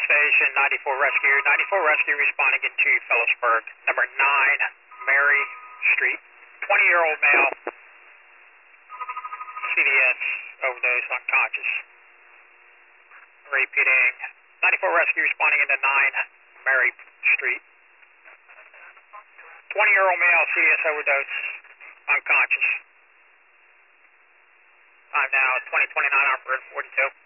Station 94 Rescue. 94 Rescue responding into Phillipsburg. Number 9 Mary Street. 20-year-old male. CVS overdose unconscious. Repeating. 94 Rescue responding into 9 Mary Street. 20-year-old male CVS overdose unconscious. Time now 20:29 operator 42.